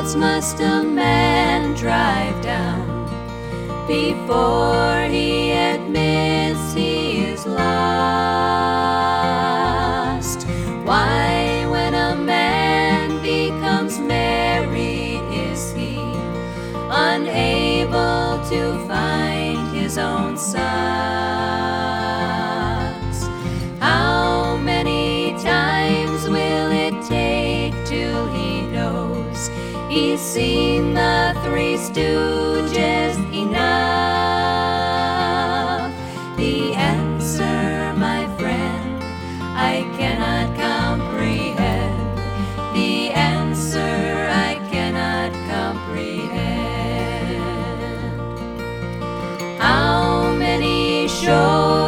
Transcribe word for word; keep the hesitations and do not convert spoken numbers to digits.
roads must a man drive down before he admits he is lost? Why, when a man becomes married, is he unable to find his own socks? How many times will it take till he knows he's seen the Three Stooges enough? The answer, my friend, I cannot comprehend. The answer I cannot comprehend. How many shows